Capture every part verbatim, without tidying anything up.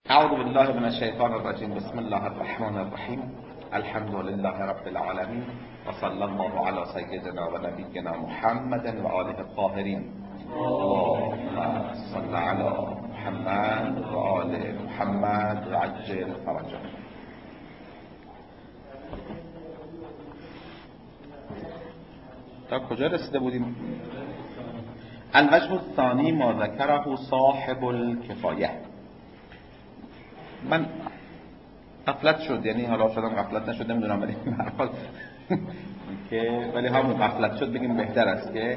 اعوذ بالله من الشیطان الرجیم. بسم الله الرحمن الرحیم. الحمد لله رب العالمین و صلی الله علی سیدنا و نبینا محمد و آله الطاهرین. اللهم صل علی محمد و آل محمد و عجل فرجهم. تا کجا رسیده بودیم؟ الوجه الثانی ما ذکره صاحب الکفایه. من غفلت شد، یعنی حالا شدم غفلت نشد نمیدونم، ولی به هر حال که ولی همون غفلت شد بگیم بهتر است که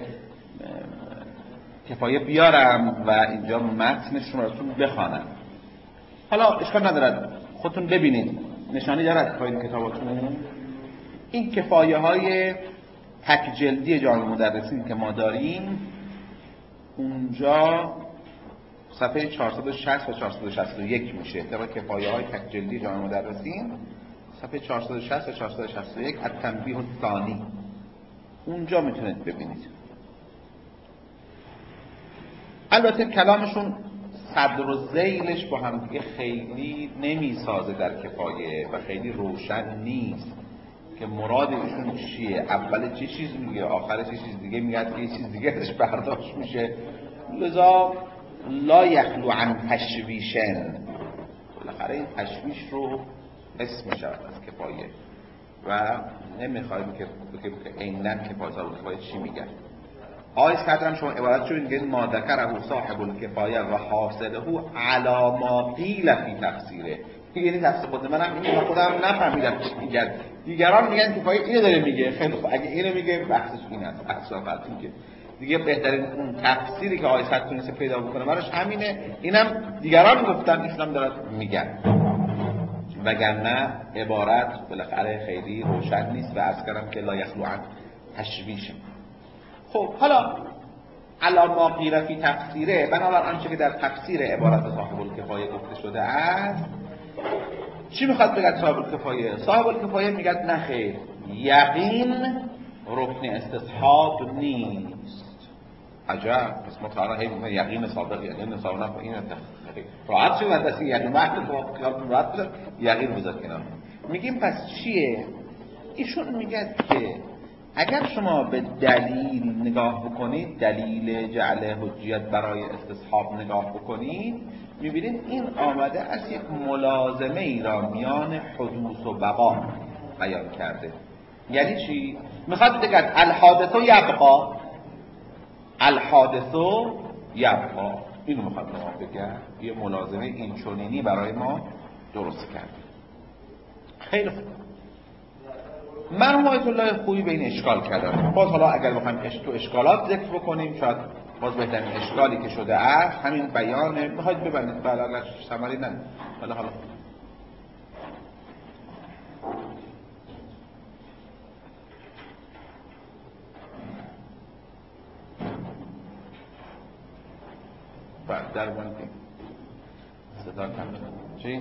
کفایه بیارم و اینجا متنش رو براتون بخوانم. حالا اشکال ندارد، خودتون ببینید نشانی دارد پایین کتاباتون. این کفایه های تک جلدی جامع مدرسین که ما داریم اونجا صفحه چهارصد و شصت و چهارصد و شصت و یک میشه. طبق کفایه های تک جلدی جامع مدرسین صفحه چهارصد و شصت و چهارصد و شصت و یک التنبیه الثانی اونجا میتونید ببینید. البته کلامشون صدر و ذیلش با هم دیگه خیلی نمیسازه در کفایه و خیلی روشن نیست که مراد ایشون چیه. اول چه چیز میگه، آخر چه چیز دیگه میگه، که یه چیز دیگه ازش برداشت میشه. لذا لا یخلو عن تشویشن، بالاخره این تشویش رو اسم میشه از کفایه و نمیخوایم که عیناً کفایه صاحب الکفایه چی میگن. آیه کردم شما عبارت شو میگید ما ذکره صاحب الکفایه و حاصله علی ما قیل فی تفسیره. یعنی تفسیر خود منم اینو خودم نفهمیدم چی میگن. دیگران میگن کفایه اینو داره میگه، خیلی خوب اگه اینو میگه بحثش این است. اصلا که دیگه بهترین اون تفسیری که آیه صد تونسته پیدا بکنه براش همینه. اینم دیگران گفتن، ایشون هم دارن میگن، وگرنه عبارت بالاخره خیلی روشن نیست و عرض کردم که لا یخلو عن تشویش. خب حالا علی ما قیل فی تفسیره، بنابر آنچه که در تفسیر عبارت صاحب الکفایه گفته شده است. چی میخواد بگه صاحب الکفایه؟ صاحب الکفایه میگه نه خیر، یقین رکن استصحاب نیست. عجب، پس مطالعه هی یقین صادق، یقین صادق این تخریب راحت شد از یقین وقت تو خیال راحت بشه یقین بذار کنار. میگیم پس چیه؟ ایشون میگه که اگر شما به دلیل نگاه بکنید، دلیل جعل حجیت برای استصحاب نگاه بکنید، میبینید این آمده از یک ملازمه ای را میان حدوث و بقا بیان کرده. یعنی چی؟ میخواد بگه الحادث یبقا، الحادث یبقا، اینو میخواد ما بگه. یه ملازمه این چنینی برای ما درست کرده. خیلی خوب. مرحوم آیت الله خویی به این اشکال کردن. باز حالا اگر بخوایم تو اشکالات ذکر بکنیم شاید باز بهترین اشکالی که شده است همین بیانه. میخواید ببندید بله ثمری نه. حالا حالا بعد در بانکی صدا کم چی؟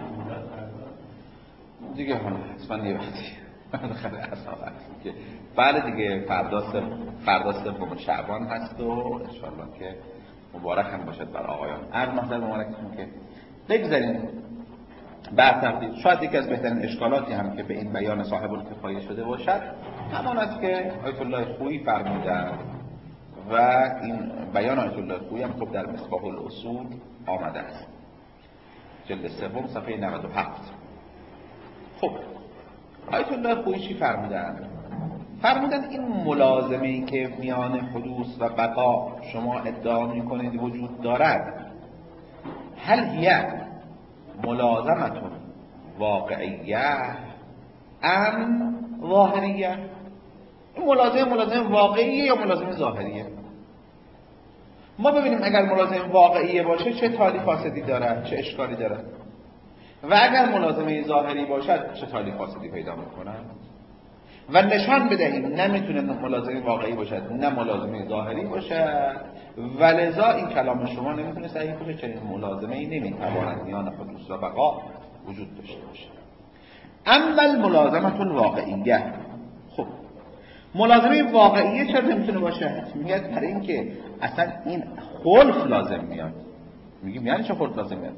دیگه حالا حتما یه وقتی خیلی اصلا هست که بله دیگه فردا فردا سوم شعبان هست و انشاءالله که مبارک هم باشد بر آقایان. هر محضر مبارکتون که بگذاریم بعد تفصیل. شاید یکی از بهترین اشکالاتی هم که به این بیان صاحب الکفایه شده باشد همان است که آیت الله خویی فرمودند و این بیان آیت الله خویی هم خب در مصباح الاصول آمده است، جلد سوم صفحه نود و هفت. خب آیت الله خویی چی فرمودند؟ فرمودند این ملازمه ای که میان حدوث و بقا شما ادعا میکنید وجود دارد، هل هی ملازمه واقعیه ام ظاهریه؟ این ملازمه ملازمه واقعیه یا ملازمه ظاهریه؟ ما ببینیم اگر ملازمه واقعیه باشه چه تالی فاسدی دارد، چه اشکالی دارد، و اگر ملازمه ظاهری باشد چه تالی فاسدی پیدا میکنن، و نشان بدهیم نمیتونه ملازمه واقعی باشد نه ملازمه ظاهری باشد، و لذا این کلام شما نمیتونه صحیح باشه. چنین ملازمه ای نمیتواند میان حدوث و بقا وجود داشته باشه. اما الملازمه الواقعیه، خب ملازمه واقعیه چرا نمیتونه باشه؟ میگه برای اینکه اصلا این خلف لازم میاد. میگیم یعنی چه خلف لازم میاد؟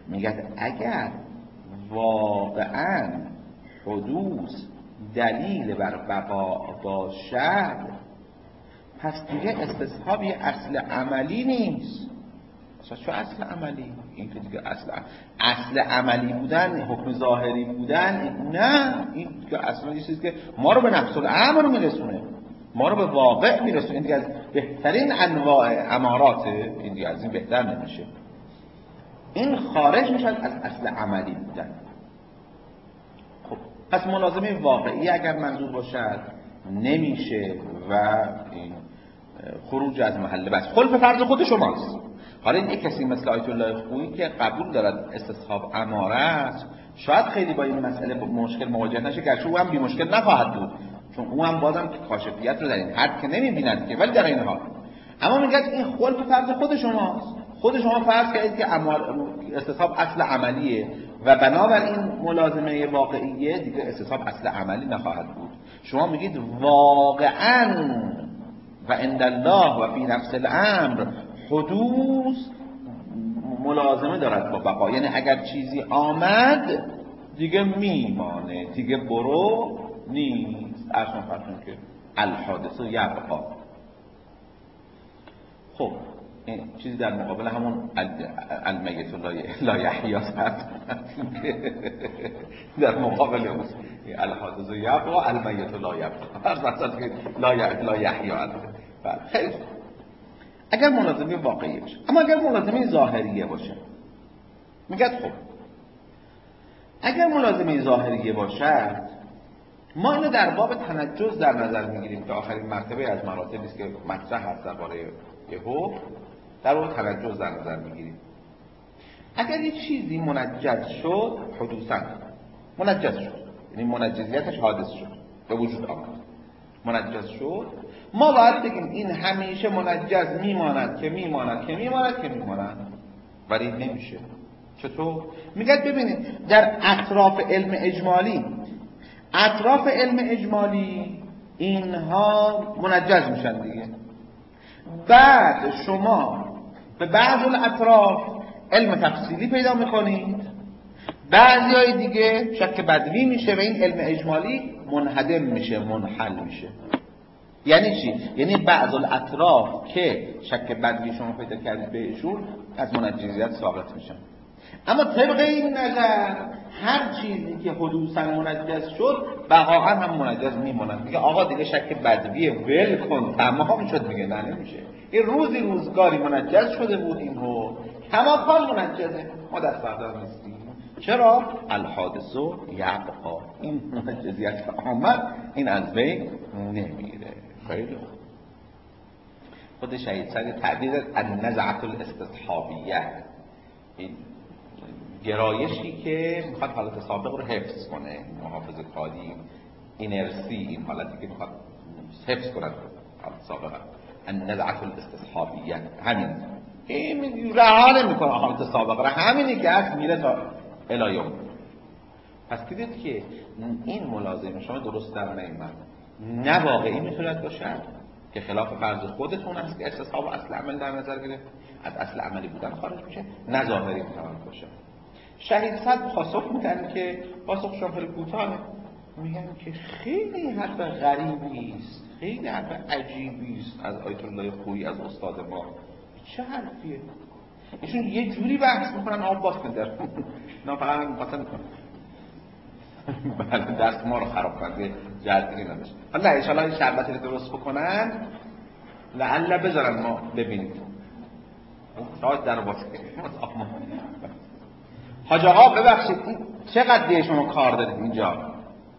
میگه اگر واقعا حدوث دلیل بر بقا باشد پس دیگه استصحاب یه اصل عملی نیست. اصلا چه اصل عملی؟ این که دیگه اصل اصل عملی بودن، حکم ظاهری بودن، نه، این دیگه اصلا یه چیزی که ما رو به نفس الامر میرسونه، ما رو به واقع میرسونه. این دیگه از بهترین انواع اماراته، این دیگه از این بهتر نمیشه. این خارج میشه از اصل عملی بودن. خب پس ملازمه واقعی اگر منظور باشد نمیشه و این خروج از محله بس خلف فرض خود شماست. حالا این یک کسی مثل آیت الله خویی که قبول دارد استصحاب اماره است، شاید خیلی با این مسئله مشکل مواجه نشه، گرچه او هم بی مشکل نخواهد بود، چون او هم بازم کاشفیت رو در این حد که نمیبیند که، ولی در این حال اما میگه این خلف فرض خود شماست. خود شما فرض کردید که استصحاب اصل عملیه و بنابراین ملازمه واقعیه دیگه استصحاب اصل عملی نخواهد بود. شما میگید واقعاً و عند الله و فی نفس الامر حدوث ملازمه دارد با بقا، یعنی اگر چیزی آمد دیگه میمانه، دیگه برو نیست. ارشان فرسون که الحادث یبقا. خب این چیزی در مقابل همون المیت لا یحیی هست، در مقابل اون الحادث یبقا المیت لا یبقا، هر وقت که لا یحیی هست. خیلی اگر ملازمه واقعی باشه. اما اگر ملازمه ظاهریه باشه، میگه خب اگر ملازمه ظاهریه باشد ما اینو در باب تنجز در نظر میگیریم که آخرین مرتبه از مراتبی است که مطرح هست درباره یه حکم، در باب تنجز در نظر میگیریم. اگر یه چیزی منجز شد، حدوثاً منجز شد، یعنی منجزیتش حادث شد، به وجود آمد، منجز شد، ما باید بگیم این همیشه منجز میماند که میماند که میماند که میماند، ولی نمیشه. چطور؟ میگه ببینید در اطراف علم اجمالی، اطراف علم اجمالی اینها منجز میشن دیگه. بعد شما به بعض الاطراف علم تفصیلی پیدا میکنید، بعضی های دیگه شک بدوی میشه و این علم اجمالی منهدم میشه، منحل میشه. یعنی چی؟ یعنی بعض الاطراف که شک بدوی شما پیدا کردید بهشون از منجزیت ساقط میشن. اما طبق این نظر هر چیزی که حدوثاً منجز شد بقاءً هم منجز میمونه. میگه آقا دیگه شک بدوی ول کن، تمام شد. میگه نه نمیشه. این روزی روزگاری منجز شده بود، این رو کماکان منجزه، ما دست بردار نیستیم. چرا؟ الحادث یبقا، این منجزیت که آمد این از بین نمیره. خیلی خوب. خود شهید سعدی تعبیر النزعة الاستصحابیه، این گرایشی که میخواد حالت سابق رو حفظ کنه، محافظه کاری، اینرسی، این حالتی که میخواد حفظ کنه حالت سابق، النزعة الاستصحابیه، همین این رها نمیکنه حالت سابق را، همینی که هست میره تا الهیوم. پس دیدید که این ملازمه شما درست در نیامد، نه واقعی میتوند باشد که خلاف فرض خودتون است که استصحاب اصل عمل در نظر گرفت، از اصل عملی بودن خارج میشه، نه ظاهری میتوند باشه. شهید صد پاسخ میدن که پاسخشون خیلی کوتاه، میگن که خیلی حرف غریبی است، خیلی حرف عجیبی است از آیت الله خویی، از استاد ما. چه حرفیه؟ ایشون یه جوری بحث میکنن آب باز کنن، نه فقط مثلا بله دست ما رو خراب کنن، جدی نداشت. حالا ان شاءالله این شربتی رو درست بکنن لعل بذارن ما ببینید. شاید در باز کنن. حاج آقا ببخشید چقدر دیگه شما کار دارید اینجا؟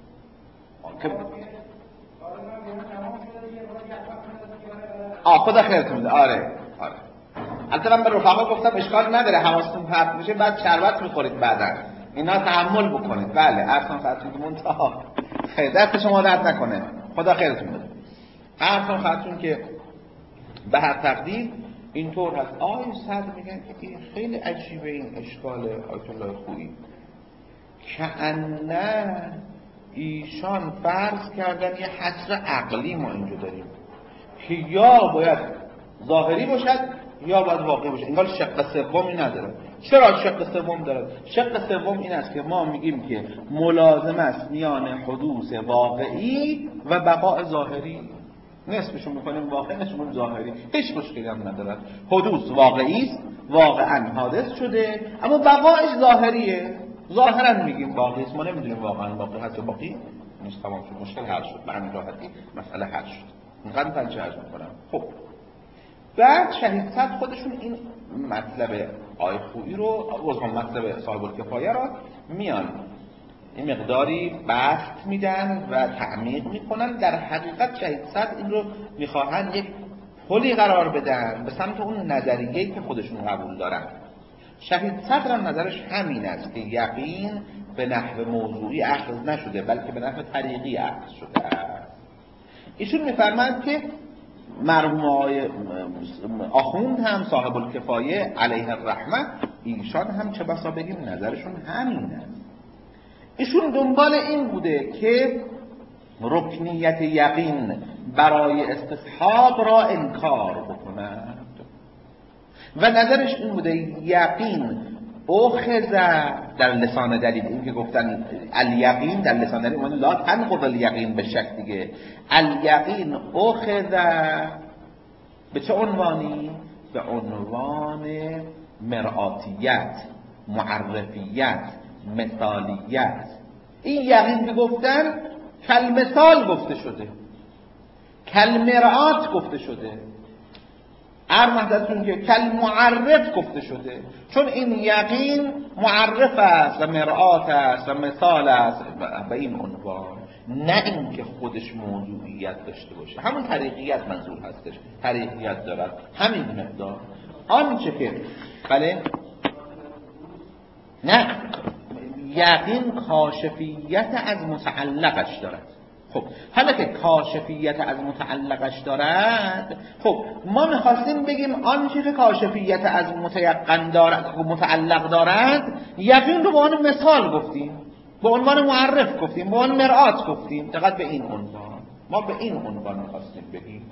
آه خدا خیرتون بده. آره آره. البته من به رفقا گفتم اشکال نداره، حواستون پرت میشه بعد شربت میخورید بعدن، اینا تحمل بکنید. بله ارسان خطون که منتها خیلی دست شما درد نکنه، خدا خیرتون بده. ارسان خطون که به هر تقدیر اینطور هست. آقای صدر میگن که این خیلی عجیبه این اشکال آیت الله خویی، کأنه ایشان فرض کردن یه حصر عقلی ما اینجا داریم که یا باید ظاهری باشد یا باید واقعی باشه. انگار شق سومی نداره. چرا شق سوم داره؟ شق سوم این است که ما میگیم که ملازم است میان حدوث واقعی و بقاء ظاهری. نصفشون میکنیم واقعی، نصفشون ظاهری، هیچ مشکلی هم نداره. حدوث واقعی است، واقعا حادث شده، اما بقایش ظاهریه. ظاهرا میگیم باقی است، ما نمیدونیم واقعا باقی هست یا باقی نیست. تمام شد، مشکل حل شد، به همین راحتی مسئله حل شد. اینقدر پنجه حل میکنم. خب بعد شهید صدر خودشون این مطلب آی خویی رو، وزغم مطلب صاحب الکفایه رو میان این مقداری بسط میدن و تعمیق میکنن. در حقیقت شهید صدر این رو میخواهن یک پلی قرار بدن به سمت اون نظریه‌ای که خودشون قبول دارن. شهید صدر هم نظرش همین است که یقین به نحو موضوعی اخذ نشده بلکه به نحو طریقی اخذ شده است. ایشون میفرمایند که مرحوم آقای آخوند هم صاحب الکفایه علیه الرحمه، ایشان هم چه بسا بگیم نظرشون همین است. ایشون دنبال این بوده که رکنیت یقین برای استصحاب را انکار بکنند و نظرش این بوده یقین اخذ در لسان دلیل، این که گفتن الیقین در لسان دلیل اون لا تنقض الیقین به شک دیگه. الیقین اخذ به چه عنوانی؟ به عنوان مرآتیت، معرفیت، مثالیت. این یقین که گفتن کالمثال گفته شده، کالمرآت گفته شده، ارمحدتون که کالمعرف گفته شده. چون این یقین معرف است و مرآت است و مثال است به این عنوان، نه این که خودش موضوعیت داشته باشه. همون طریقیت منظور هستش، طریقیت دارد همین مقدار. آنچه که بله نه یقین کاشفیت از متعلقش دارد. خب حالا که کاشفیت از متعلقش دارد، خب ما میخواستیم بگیم آنچه که کاشفیت از متیقن دارد و متعلق دارد، یقین رو به عنوان مثال گفتیم، به عنوان معرف گفتیم، به عنوان مرآت گفتیم. دقیق به این عنوان ما به این عنوان میخواستیم بگیم.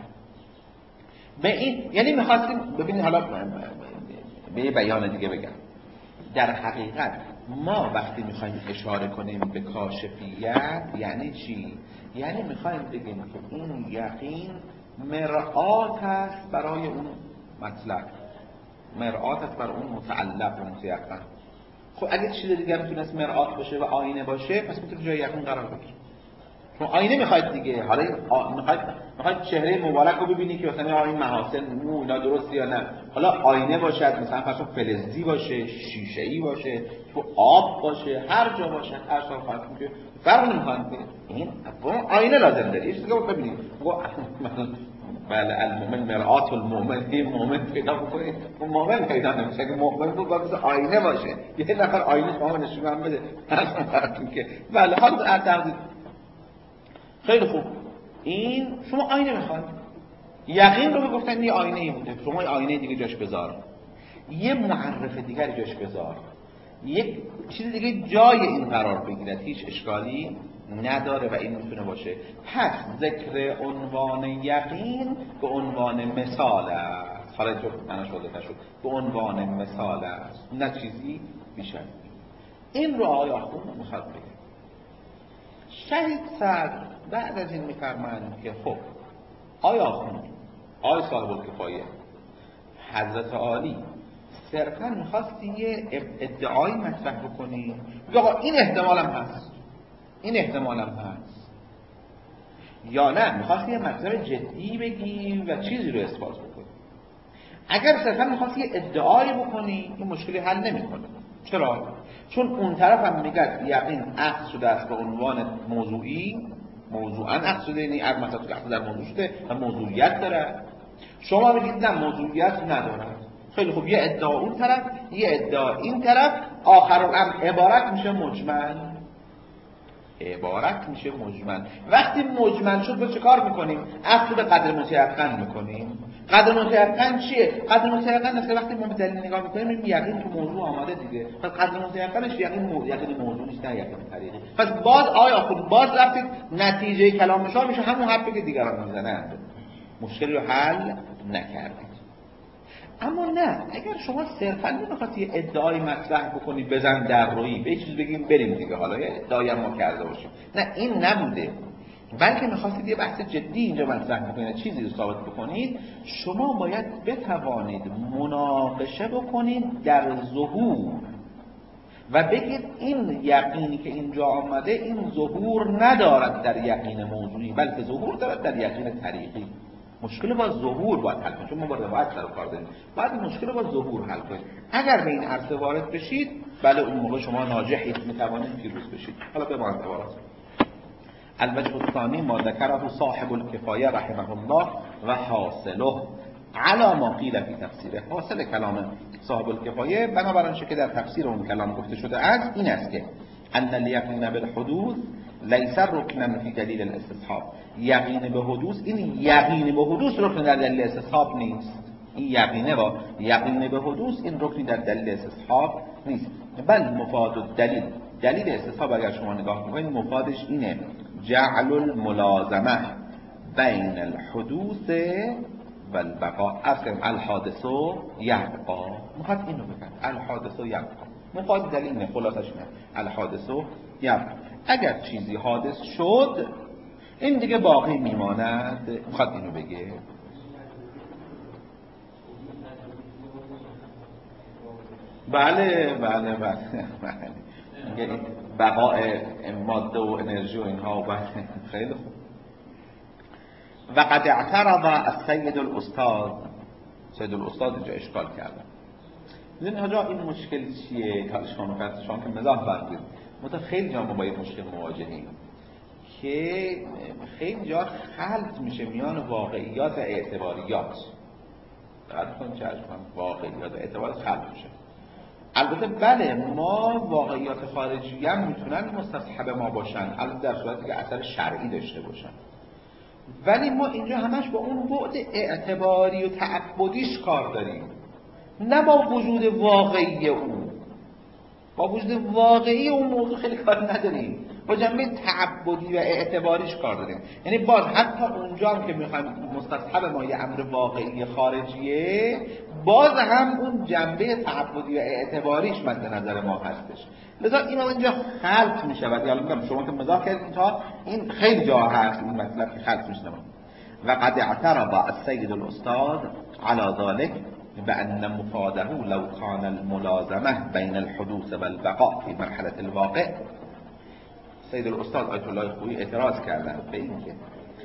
به این یعنی میخواستیم ببینید، حالا به یه بیان دیگه بگم. در حقیقت ما وقتی میخوایم اشاره کنیم به کاشفیت یعنی چی؟ یعنی میخوایم بگیم که این یقین مرآت است برای اون مطلب، مرآت است برای اون متعلق و متیقن. خب اگه چیز دیگه میتونست مرآت باشه و آینه باشه، پس میتونه جای یقین قرار بگیره. چون آینه میخواید دیگه، حالا میخواید میخواید چهره مبارک رو ببینی که مثلا این محاسن مو اینا درست یا نه. حالا آینه باشد، مثلا فرض فلزی باشه، شیشه‌ای باشه، تو آب باشه، هر جا باشه، هر جا فرض که فرق نمی‌کنه. این آینه لازم داره. یه چیزی رو ببینید. بله المؤمن مرآت المؤمن، این مؤمن پیدا بکنید، اون مؤمن پیدا نمیشه. اگه مؤمن بود باید آینه باشه. یه نفر آینه شما نشون هم بده. که بله حالا تقدیر خیلی خوب. این شما آینه میخواید، یقین رو گفتن یه آینه ای بوده، شما یه آینه دیگه جاش بذار، یه معرف دیگری جاش بذار، یک چیز دیگه جای این قرار بگیرد، هیچ اشکالی نداره و این میتونه باشه. پس ذکر عنوان یقین به عنوان مثال است. حالا جو منش واضح شد، به عنوان مثال است، نه چیزی بیشتر. این رو آقای آخوند میخواد بگه. شهید صدر بعد از این میفرمایند که خب آیا آخوند، آیا صاحب الکفایه، حضرت عالی صرفا میخواستی یه ادعایی مطرح بکنی؟ آقا این احتمالم هست، این احتمالم هست، یا نه میخواستی یه مطلب جدی بگی و چیزی رو اثبات بکنی؟ اگر صرفا میخواستی یه ادعایی بکنی این مشکلی حل نمیکنه. چرا؟ چون اون طرف هم میگه یقین اخذ شده است به عنوان موضوعی، موضوعاً اخذ شده، یعنی از مثلا اخذ در موضوع شده و موضوعیت داره. شما میگید نه موضوعیت نداره. خیلی خوب، یه ادعا اون طرف، یه ادعا این طرف، آخر الامر عبارت میشه مجمل. عبارت میشه مجمل. وقتی مجمل شد با چه کار میکنیم؟ اخذ به قدر متیقن میکنیم. قدر متیقن چیه؟ قدر متیقن است که وقتی ما به دلیل نگاه میکنیم این یقین تو موضوع آمده دیگه. پس قدر متیقنش یقین موضوع، یقین موضوع نیست، نه یقین طریقی. پس باز آیا خود باز رفتید نتیجه کلام شما میشه همون حرفی که دیگران میزنند. مشکلی رو حل نکردید. اما نه، اگر شما صرفا نمیخواد یه ادعای مطرح بکنید بزن در رویی به چیز بگیم بریم دیگه، حالا یه ادعایی ما کرده باشیم، نه این نبوده، بلکه میخواستید یه بحث جدی اینجا مطرح بکنید، چیزی رو ثابت بکنید، شما باید بتوانید مناقشه بکنید در ظهور و بگید این یقینی که اینجا آمده این ظهور ندارد در یقین موضوعی، بلکه ظهور دارد در یقین طریقی. مشکل با ظهور باید حل کنید، چون ما با روایت سر و کار داریم، باید مشکل با ظهور حل کنید. اگر به این عرصه وارد بشید، بله اون موقع شما ناجحید، میتوانید پیروز بشید. حالا بماند عبارات. الوجه الثانی ما ذکره صاحب الکفایه رحمه الله و حاصله علی ما قیل فی تفسیره. حاصل کلام صاحب الکفایه بنابر آنچه که در تفسیر اون کلام گفته شده است این است که ان الیقین بالحدوث لیس رکنا فی دلیل الاستصحاب. یقین به حدوث، این یقین به حدوث رکن در دلیل استصحاب نیست. این یقینه با یقین به حدوث این رکنی در دلیل استصحاب نیست، بل مفاد الدلیل. دلیل استصحاب اگر شما نگاه بکنید مفادش اینه جعل الملازمه بین الحدوث و البقاء. اصلا الحادث یبقا، مفاد اینو بگن الحادث یبقا، مفاد دلیل اینه، خلاصش اینه الحادث یبقا. اگر چیزی حادث شد این دیگه باقی میماند، مفاد اینو بگه. بله بله بله بله بقاء ماده و انرژی و اینها. و خیلی خوب. و قد اعترض السید الاستاذ. سید الاستاذ اینجا اشکال کرده. میدونی حاجا این مشکل چیه؟ حالا شما فرض شما که مزاح بردید، متا خیلی جا ما با این مشکل مواجهیم که خیلی جا خلط میشه میان واقعیات و اعتباریات. دقت کنید چه واقعیات و اعتبار خلط میشه. البته بله ما واقعیات خارجی هم میتونن مستصحب ما باشن، البته در صورتی که اثر شرعی داشته باشن، ولی ما اینجا همش با اون بعد اعتباری و تعبدیش کار داریم، نه با وجود واقعی اون. با وجود واقعی اون موضوع خیلی کار نداریم، با جنبه تعبدی و اعتباریش کار داریم. یعنی باز حتی اونجا هم که میخوایم مستصحب ما یه امر واقعی خارجیه، باز هم اون جنبه تعبدی و اعتباریش مد نظر ما هستش. لذا این اینجا خلط میشود. یا میگم شما که مزاح کردید تا این خیلی جا هست این مطلب که خلط میشه. و قد اعترض السید الاستاذ على ذلك بأن مفاده لو كان الملازمه بين الحدوث والبقاء في مرحله الواقع. سید الاستاذ آیت الله خویی اعتراض کردن به این که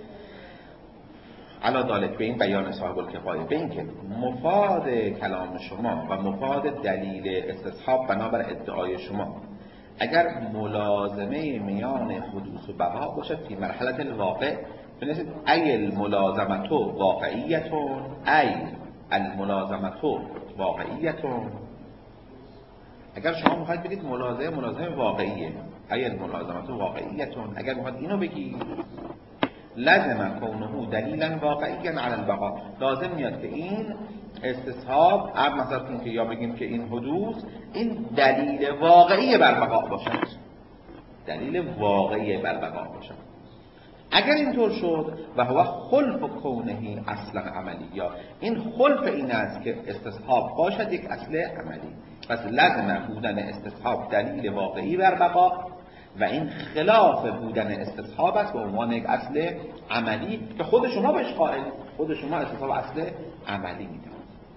علا ذالک، به این بیان صاحب الکفایه، به این که مفاد کلام شما و مفاد دلیل استصحاب بنابر ادعای شما اگر ملازمه میان حدوث و بقا باشد فی مرحله الواقع، بنویسید ای الملازمه واقعیتون، ای الملازمه واقعیتون. اگر شما میخواید بگید ملازمه ملازمه واقعیه، ای الملازمه واقعیتون، اگر میخواید اینو بگید لازم کونه دلیلا واقعیا علی البقاء، لازم میاد که این استصحاب اب مثلا این که یا بگیم که این حدوث این دلیل واقعی بر بقا باشد، دلیل واقعی بر بقا باشد. اگر اینطور شد و هو خلف کونه اصلا عملی، یا این خلف این است که استصحاب باشد یک اصل عملی، پس لازم بودن استصحاب دلیل واقعی بر بقا و این خلاف بودن استصحاب است به عنوان یک اصل عملی که خود شما بهش قائل، خود شما استصحاب اصل عملی میدونید.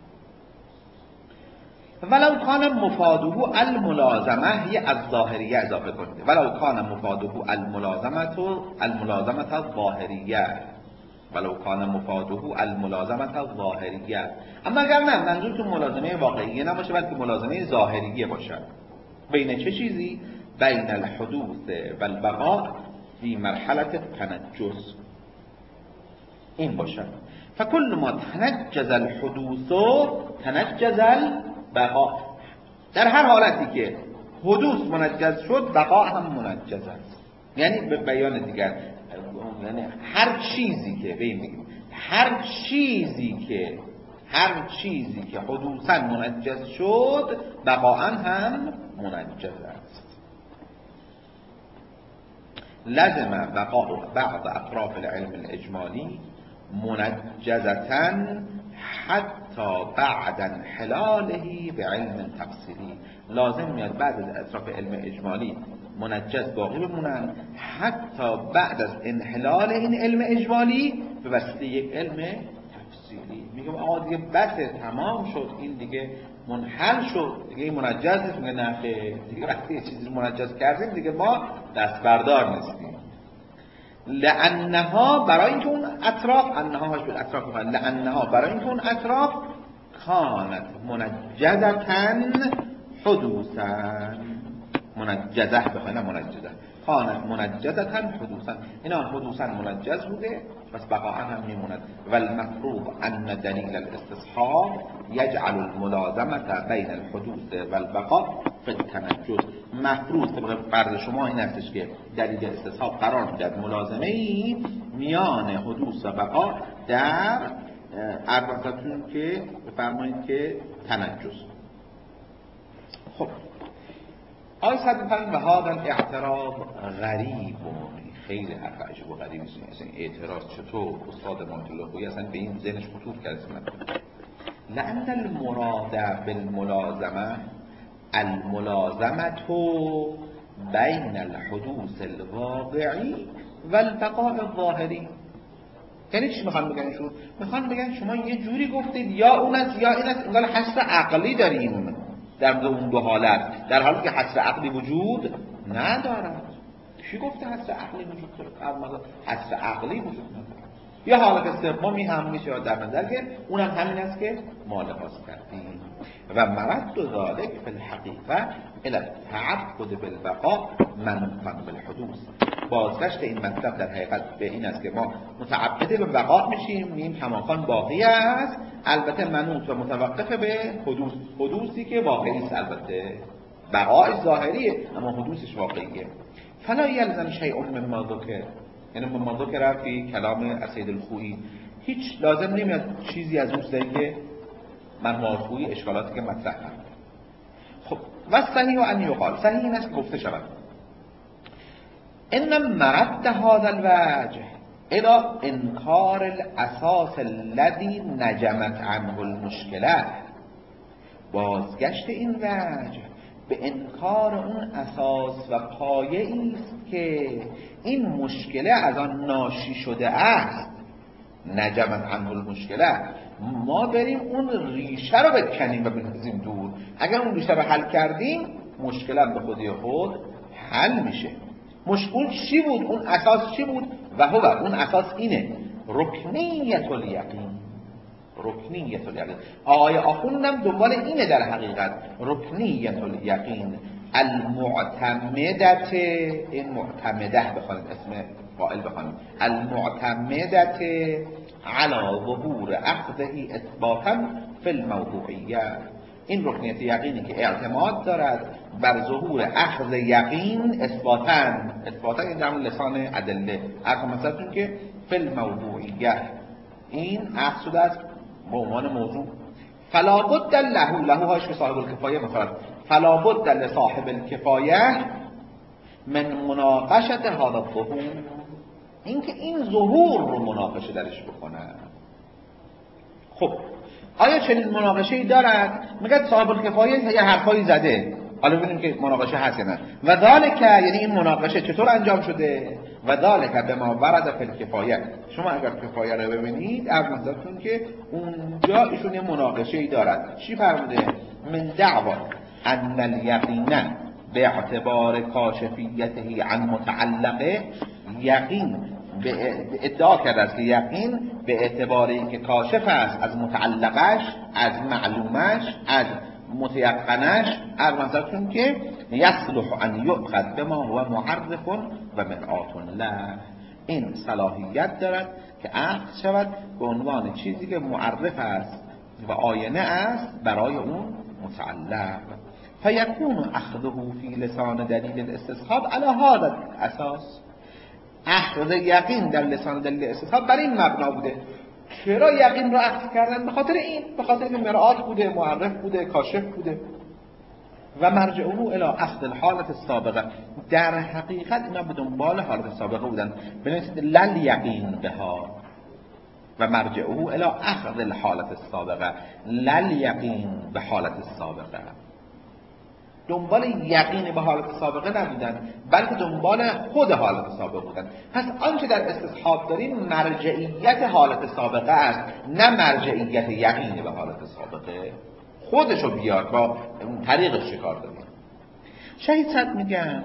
ولو کان مفاده الملازمه هی از ظاهریه اضافه کنید، ولو کان مفاده الملازمه الملازمه الظاهریه، ولو کان مفاده الملازمه الظاهریه. اما اگر نه منظورتون ملازمه واقعیه نباشه بلکه ملازمه ظاهریه باشه، بین چه چیزی؟ بین الحدوث و البقاء فی مرحله تنجز، این باشه. فکل ما تنجز الحدوث تنجز البقاء، در هر حالتی که حدوث منجز شد بقاء هم منجز است. یعنی به بیان دیگر، یعنی هر چیزی که ببینید هر چیزی که هر چیزی که حدوثا منجز شد بقاء هم منجز است. لازم بقاء بعض اطراف العلم الاجمالی منجزتاً حتی بعد انحلاله به علم تفصیلی، لازم میاد بعد از اطراف علم اجمالی منجز باقی بمونن حتی بعد از انحلال این علم اجمالی به وسیله یک علم تفصیلی. میگم آقا دیگه بسه تمام شد، این دیگه منحل شد، دیگه این منجز نیست. میگه نه دیگه وقتی یه چیزی منجز کردیم دیگه ما دست بردار نیستیم. لانها برای اینکه اون اطراف، انها هاش به اطراف میخوان، لانها برای اینکه اون اطراف کانت منجزتن حدوثا، منجزه بخواین منجزه، کانت منجزتن حدوثا، اینا حدوثا منجز بوده پس بقاء هم میموند. و المفروض ان دلیل الاستصحاب یجعل الملازمه بین الحدوث و البقاء فی التنجز. مفروض طبق فرض شما این هستش که دلیل استصحاب قرار میدهد ملازمه ای میان حدوث و بقا در عرضتون که بفرمایید که تنجز. خب آیه صد میفرمید و هذا الاعتراض غریب، خیلی حرف عجیب و غریبی است. اصلا اعتراض چطور استاد مانتلوی اصلا به این ذهنش خطور کرده؟ لأن المراد بالملازمه الملازمه بین الحدوث الواقعی و البقاء الظاهری. یعنی چی میخوان بگن شو؟ میخوان بگن شما یه جوری گفتید یا اون است یا این است، انگار حصر عقلی داریم در مورد اون دو حالت، در حالی که حصر عقلی وجود ندارد. چی گفته حصر عقلی وجود داره؟ حصر عقلی وجود نداره. یا حالت سومی هم میشه در نظر که اونم همین است که ما لحاظ کردیم. و مرد ذالک فی الحقیقه الی التعبد بالبقاء منوطا بالحدوث. بازگشت این مطلب در حقیقت به این است که ما متعبد به بقا میشیم، میم کماکان باقی است، البته منوط و متوقف به حدوث، حدوثی که واقعی است، البته بقایش ظاهریه اما حدوثش واقعیه. فلا یلزم شیء مما ذکر، یعنی مما ذکر فی کلام اسید الخوئی، هیچ لازم نمیاد چیزی از اون چیزایی که مرحوم خوئی اشکالاتی که مطرح کرد. خب و صحیح ان یقال، صحیح این است که گفته شود ان مرد هذا الوجه الى انکار الاساس الذي نجمت عنه المشکله، بازگشت این وجه به انکار اون اساس و پایه‌ای است که این مشکله از آن ناشی شده است. نجمت عنه المشکله، ما بریم اون ریشه رو بکنیم و بندازیم دور. اگر اون ریشه رو حل کردیم مشکل هم به خودی خود حل میشه. مشکل چی بود؟ اون اساس چی بود؟ و هو اون اساس اینه رکنیت الیقین. رکنیت الیقین آقای آخوندم دنبال اینه در حقیقت. رکنیت الیقین المعتمدت، این معتمده بخوانید اسم قائل بخوانید، المعتمدت علی ظهور اخذه اثباتا فی الموضوعیه. این رکنیت یقینی که اعتماد دارد بر ظهور اخذ یقین اثباتا، اثباتا این در لسان ادله ارکان مثلا که فی الموضوعیه این اخذ شده است به عنوان موضوع. فلا بد له، له هاش به صاحب الکفایه مخالف، فلا بد لصاحب الکفایه من مناقشت هذا الظهور، اینکه این ظهور رو مناقشه درش بکنه. خب آیا چنین مناقشه‌ای دارد؟ میگه صاحب الکفایه یه حرفایی زده، حالا ببینیم که مناقشه هست یا نه. و ذالک، یعنی این مناقشه چطور انجام شده؟ و ذالک بما ورد فی الکفایه. شما اگر کفایه رو ببینید از نظرتون که اونجا ایشون یه مناقشه‌ای دارد. چی فرموده؟ من دعوا ان الیقین به اعتبار کاشفیته عن متعلقه، یقین به ادعا کرده است که یقین به اعتبار اینکه کاشف است از متعلقش، از معلومش، از متیقنش، ارمزتون که یصلح ان یؤخذ بما هو معرف و مرآت له، این صلاحیت دارد که اخذ شود به عنوان چیزی که معرف است و آینه است برای اون متعلق. فیکون اخذه فی لسان دلیل الاستصحاب علی هذا الاساس، اخذ یقین در لسان دلیل استصحاب برای این مبنا بوده. چرا یقین رو اخذ کردن؟ به خاطر این، به خاطر اینکه مرآت بوده، معرف بوده، کاشف بوده. و مرجعه الی اخذ الحالت السابقه، در حقیقت اینا به دنبال حالت سابقه بودن، بنویسید لل یقین بها، و مرجعه الی اخذ الحالت السابقه لل یقین به حالت السابقه. دنبال یقین به حالت سابقه نبودن، بلکه دنبال خود حالت سابقه بودن. پس آنچه در استصحاب داریم مرجعیت حالت سابقه است، نه مرجعیت یقین به حالت سابقه. خودشو بیار، با طریقش چه کار داریم. شهید صدر میگن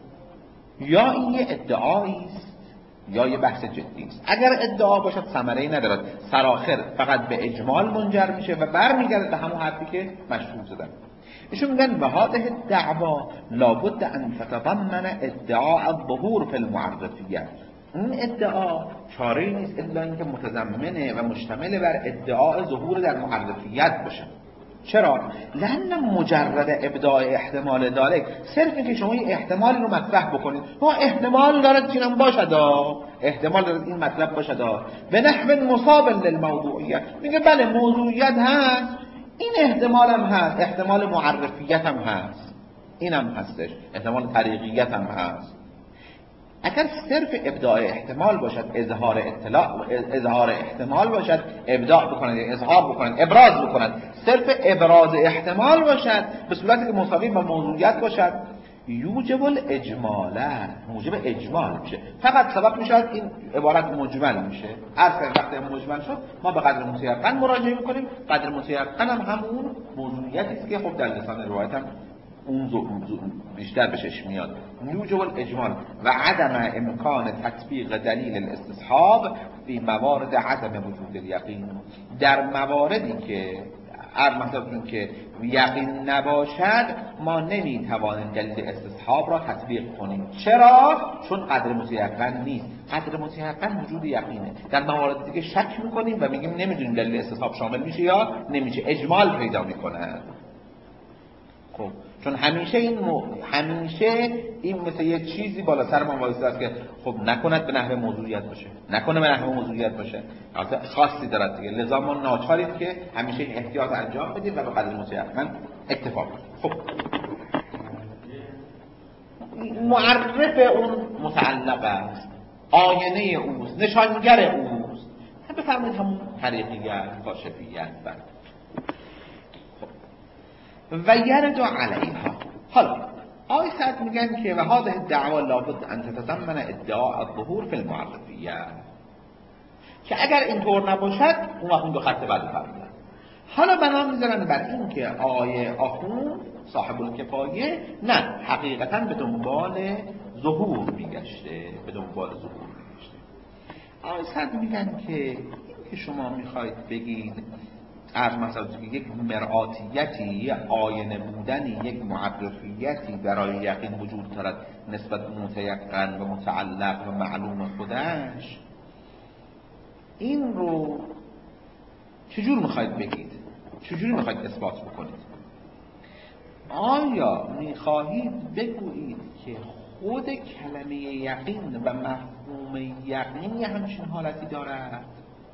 یا این یه ادعایی است یا یه بحث جدی است. اگر ادعا باشد ثمره‌ای ندارد، سرآخر فقط به اجمال منجر میشه و برمیگرده به همون حرفی که مشهور زدن. ایشون میگن و هذه الدعوا لابد ان تتضمن ادعاء الظهور فی المعرفیه. این ادعا چاره‌ای نیست الا اینکه متضمنه و مشتمل بر ادعاء ظهور در معرفیت باشه. چرا؟ لأن مجرد ابداع احتمال دالک، صرف اینکه شما این احتمالی رو مطرح بکنید، ها احتمال دارد چنین باشد، احتمال دارد این مطلب باشد به نحو مصاب للموضوعیت. میگه بله موضوعیت هست، این احتمال هم هست، احتمال معرفیت هم هست، این هم هستش، احتمال طریقیت هم هست. اگر صرف ابداع احتمال باشد، اظهار اطلاع، اظهار احتمال باشد، ابداع بکنند، اظهار بکنند، ابراز بکنند، صرف ابراز احتمال باشد به صورتی که مساوی با موضوعیت باشد، یوجب الاجماله، موجب اجمال میشه. فقط سبب میشد این عبارت مجمل میشه. هر وقت مجمل شد ما به قدر متیقن مراجعه میکنیم. قدر متیقن هم همون موضوعیتی است که خب در لسان روایت هم اون بیشتر بهش میاد. یوجب الاجمال و عدم امکان تطبیق دلیل الاستصحاب فی موارد عدم وجود الیقین. در مواردی که هر مثلا که یقین نباشد ما نمیتوانیم دلیل استصحاب را تطبیق کنیم. چرا؟ چون قدر متیقن نیست. قدر متیقن وجود یقینه. در موارد دیگه شک میکنیم و میگیم نمیدونیم دلیل استصحاب شامل میشه یا نمیشه، اجمال پیدا میکنه. خب چون همیشه این م... همیشه این مثل یه چیزی بالا سر ما وایساده است که خب نکند به نحو موضوعیت باشه، نکنه به نحو موضوعیت باشه، البته خاصی دارد دیگه. لذا ما ناچاریم که همیشه این احتیاط انجام بدیم و به قدر متیقن اکتفا کنیم. خب معرف اون متعلق است، آینه اوست، نشانگر اوست. هم بفرمایید همون طریقیت، کاشفیت بر و یرد علیها. حالا آقای سعد میگن که و هذه الدعوا لابد ان تتضمن ادعاء الظهور فی المعرفیه، که اگر اینطور نباشد اون وقت اون دو خط بعد فرمودن. حالا بنا میذارن بر این که آقای آخوند صاحب الکفایه نه حقیقتا به دنبال ظهور میگشته، به دنبال ظهور میگشته. آقای سعد میگن که این که شما میخواید بگید از مثلا یک مرآتیتی، یک آینه بودنی، یک معرفیتی برای یقین وجود دارد نسبت به متیقن و متعلق و معلوم خودش، این رو چجور میخواید بگید؟ چجوری میخواید اثبات بکنید؟ آیا میخواهید بگویید که خود کلمه یقین و مفهوم یقین یه همچین حالتی دارد؟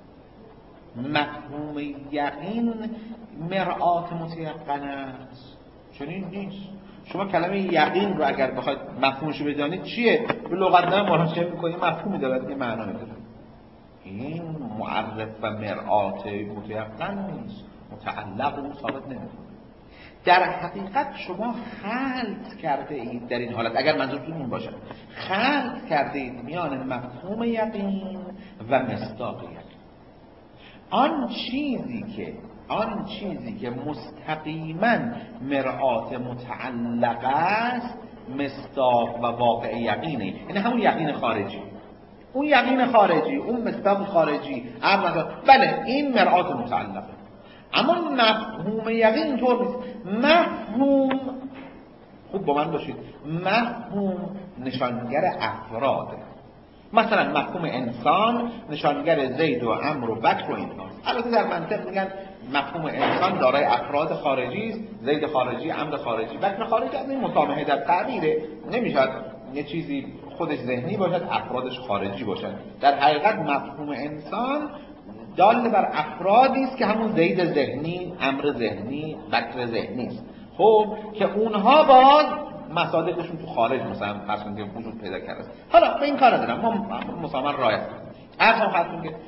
مفهوم یقین مرآت متیقن است؟ چنین نیست. شما کلمه یقین رو اگر بخواید مفهومشو بدانید چیه؟ به لغتنامه مراجعه میکنید مفهومی دارد، یه معنایی داره. این معرف و مرآت متیقن نیست، متعلق اون ثابت نمیکنه. در حقیقت شما خلط کرده اید در این حالت، اگر منظورتون این باشه، خلط کرده اید میان مفهوم یقین و مصداق یقین. آن چیزی که آن چیزی که مستقیما مرآت متعلق است مصداق و واقع یقینه، یعنی همون یقین خارجی، اون یقین خارجی، اون مصداق خارجی. اما بله این مرآت متعلقه، اما مفهوم یقین طور نیست. مفهوم، خوب با من باشید، مفهوم نشانگر افراده. مثلا مفهوم انسان نشانگر زید و عمرو و بکر و اینها. البته در منطق میگن مفهوم انسان دارای افراد خارجی است، زید خارجی، عمرو خارجی، بکر خارجی. از این مسامحه در تعبیره، نمیشد یه چیزی خودش ذهنی باشد افرادش خارجی باشد. در حقیقت مفهوم انسان دال بر افرادی است که همون زید ذهنی، عمرو ذهنی، بکر ذهنی است. خب که اونها باز مصادیقشون تو خارج مثلا فرض که وجود پیدا کرده است. حالا به این کار ندارم، ما مسامحه رعایت کنیم. اصلا خاطر که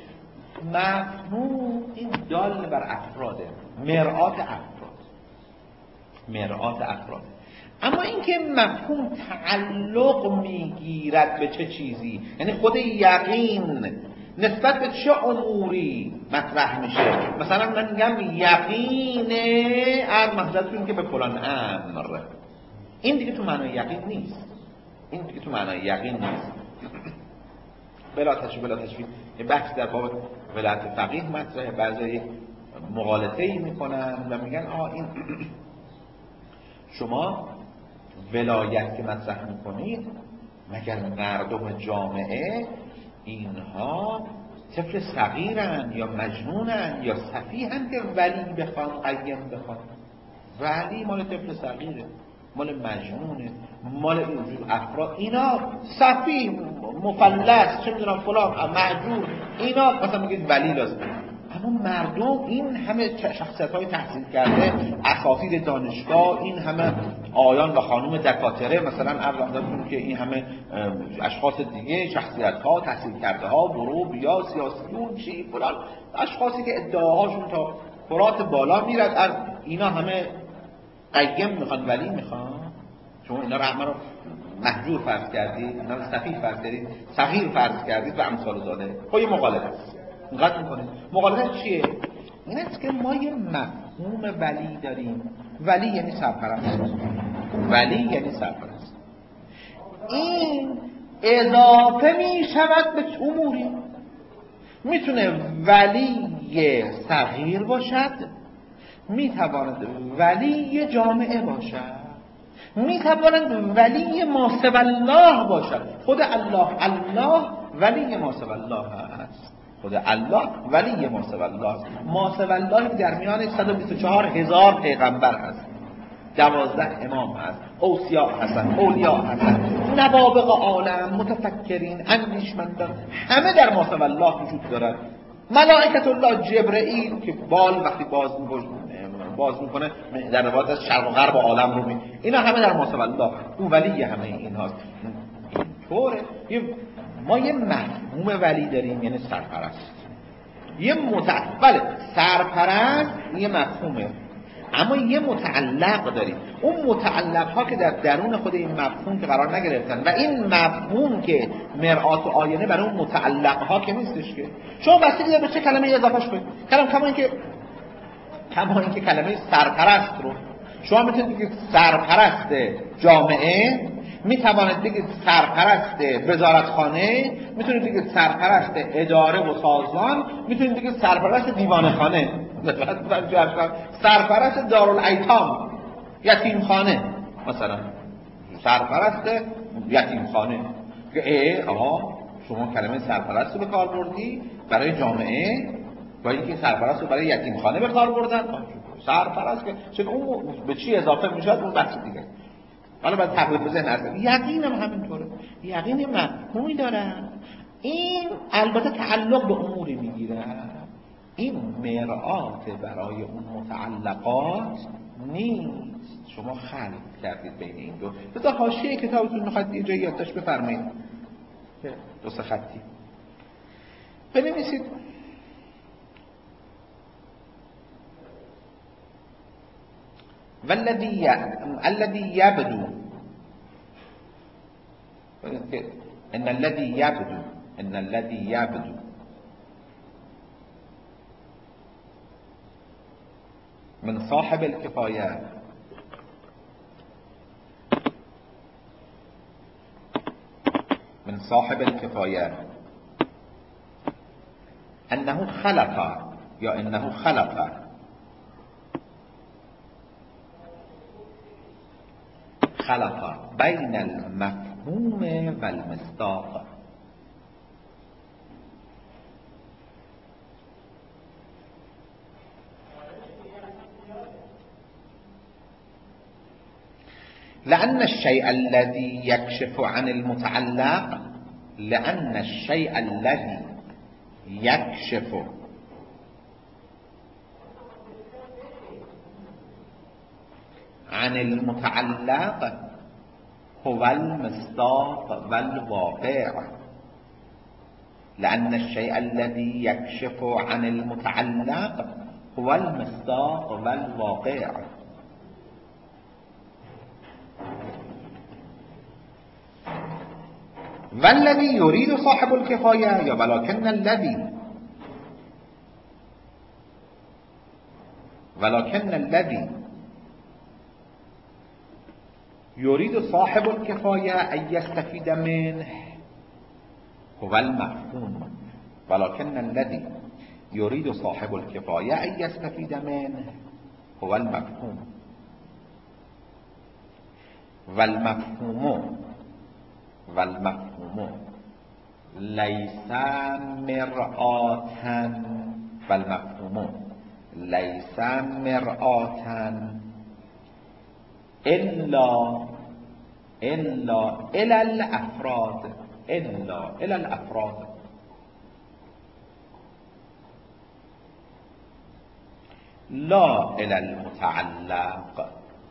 مفهوم این دال بر افراده، مرآت افراد، مرآت افراد. اما اینکه مفهوم تعلق میگیرد به چه چیزی، یعنی خود یقین نسبت به چه اموری مطرح میشه. مثلا من میگم یقینه از محضرتون که به فلان امر، این دیگه تو معنای یقین نیست، این دیگه تو معنای یقین نیست. بلا تشبیه بلا تشبیه یه بحث در باب ولایت فقیه مطرحه، بعضی مغالطه‌ای میکنن و میگن آه این شما ولایت که مطرح میکنید مگر مردم جامعه اینها طفل صغیرن یا مجنونن یا سفیهن که ولی بخوان قیم بخوان؟ ولی مال طفل صغیره، مال مجنونه، مال اینجور افراد، اینا سفیه مفلس چه میدونم فلان معجور، اینا مثلا میگید ولی لازم. اما مردم این همه شخصیت های تحصیل کرده، اساتید دانشگاه، این همه آیان و خانوم دکاتره، مثلا عرض که این همه اشخاص دیگه، شخصیت ها تحصیل کرده ها، برو بیا سیاسیون چی فلان، اشخاصی که ادعاهاشون تا فرات بالا میرد، از اینا همه قیم میخوان ولی میخوان. شما اینا رو همه رو محجور فرض کردید، اینا رو سفیه فرض کردید، صغیر فرض کردید و امثال ذالک. خب یه مغالطه است. اینقدر میکنید. مغالطه چیه؟ این است که ما یه مفهوم ولی داریم. ولی یعنی سرپرست. ولی یعنی سرپرست. این اضافه میشود به اموری. میتونه ولی صغیر باشد، میتواند ولی جامعه باشد، میتواند ولی ماسو الله باشد. خود الله الله ولی ماسو الله هست. خود الله ولی ماسو الله است. ماسو الله در میان صد و بیست و چهار هزار پیغمبر هست، دوازده امام هست، اوصیا هستن، اولیا هستن، نوابغ عالم، متفکرین، اندیشمندان، همه در ماسو الله وجود دارد. ملائکت الله، جبرئیل که بال وقتی باز میکنه باز میکنه در روایت از شرق و غرب عالم رو می، اینا همه در ماسو الله. اون ولی همه این هاست. طوره ما یه مفهوم ولی داریم، یعنی سرپرست. یه متع... بله سرپرست یه مفهومه، اما یه متعلق داریم. اون متعلق ها که در درون خود این مفهوم که قرار نگرفتن و این مفهوم که مرآت و آینه برای اون متعلق ها که نیستش که شما بستگی داره به چه کلمه اضافهش کنید. کلمه کما این که کما این که کلمه سرپرست رو شما میتونید بگید سرپرست جامعه، میتواند بگید سرپرست وزارتخانه، میتونید بگید سرپرست اداره و سازمان، میتونید بگید سرپرست دیوانه‌خانه، سرپرست دارالایتام، یتیمخانه، مثلا سرپرست یتیمخانه. ای آها شما کلمه سرپرست رو به کار بردی برای جامعه و اینکه سرپرست رو برای یتیمخانه به کار بردن. سرپرست که چون اون به چی اضافه میشد اون بحث دیگه. حالا باید تقریب بزن هست. یقین هم همینطوره. یقین مفهومی داره. این البته تعلق به اموری میگیره. این مرآت برای اون متعلقات نیست. شما خلط کردید بین این دو. بذار حاشیه کتابتون میخواید یه جایی یادداشت بفرمایید. دو سه خطی. بنویسید والذی الذی یبدو ان الذی یبدو ان الذی یبدو من صاحب الكفایه من صاحب الكفایه انه خلق یا انه خلق خلق بین المفهوم و المصداق. لأن الشيء الذي يكشف عن المتعلق لأن الشيء الذي يكشف عن المتعلق هو المصداق والواقع. لأن الشيء الذي يكشف عن المتعلق هو المصداق والواقع. والذي يريد صاحب الكفاية یا ولكن الذي ولكن الذي يريد صاحب الكفاية أن يستفيد منه هو المفهوم. ولكن الذي يريد صاحب الكفاية أن يستفيد منه هو المفهوم. والمفهوم والمفهوم ليس مرآة والمفهوم ليس مرآة إلا إلا إلى الأفراد إلا إلى الأفراد لا إلى المتعلق.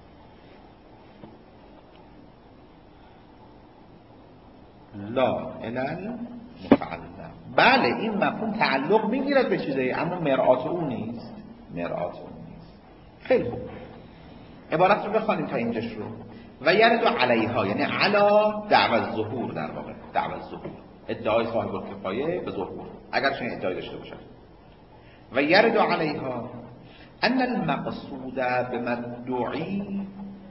لا إلى المتعلق. بله این مفهوم تعلق میگیرد به چیزی، اما مرآت اون نیست. مرآت اون نیست. خیلی خوب، عبارت رو بخوانیم تا اینجاش رو. و یرد علیها یعنی علا دعوی الظهور، در واقع دعوی الظهور، ادعای صاحب الکفایه به ظهور اگر چنین ادعای داشته باشد. و یرد علیها ان المقصود بمدعی،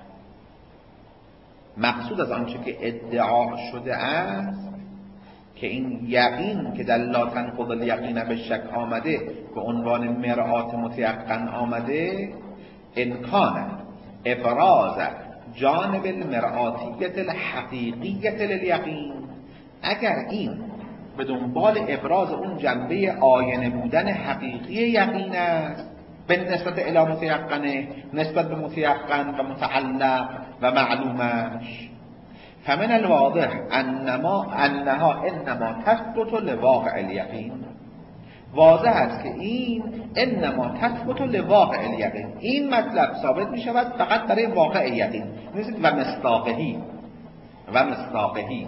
مقصود از آنچه که ادعا شده است که این یقین که در لا تنقض الیقین به شک آمده به عنوان مرآت متیقن آمده، امکان ابراز جانب المرآتیت الحقیقیت لیقین، اگر این به دنبال ابراز اون جنبه آینه بودن حقیقی یقین است به نسبت الی متیقنه، نسبت به متیقن و متعلق و معلومش، فمن الواضح انما انها انما تثبت لواقع الیقین، واضح است که این انما تثبت لواقع الیقین، این مطلب ثابت می شود فقط برای واقع یقین. مثل و مصداقهی و مصداقهی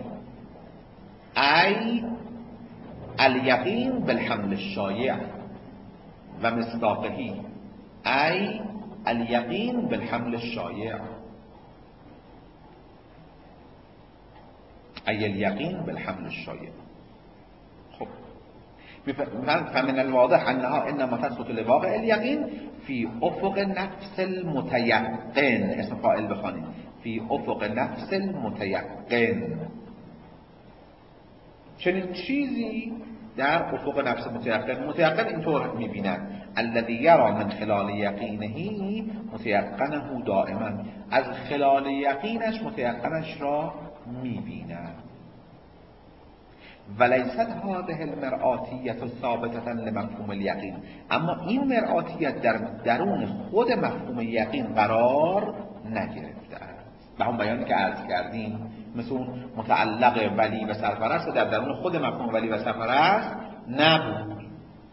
ای الیقین بالحمل الشایع و مصداقهی ای الیقین بالحمل الشایع ای الیقین بالحمل الشایع. خب فمن الواضح انها انما تثبت لواقع الیقین فی افق نفس المتیقن، اسم فاعل بخوانید، فی افق نفس المتیقن، چنین چیزی در افق نفس متیقن. متیقن اینطور میبیند الذی یرا من خلال یقینه متیقنه دائما، از خلال یقینش متیقنش را میبیند. ولیست هذه المرآتیت ثابتة لمفهوم الیقین، اما این مرآتیت در درون خود مفهوم یقین قرار نگرفته است. به همون بیانی که عرض کردیم، مثل اون متعلق ولی و سرپرست در درون خود مفهوم ولی و سرپرست نبود.